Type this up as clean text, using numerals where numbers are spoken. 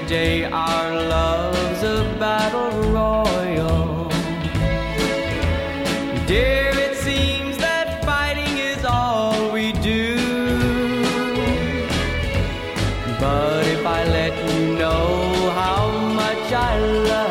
day our love's a battle royal. Dear, it seems that fighting is all we do. But if I let you know how much I love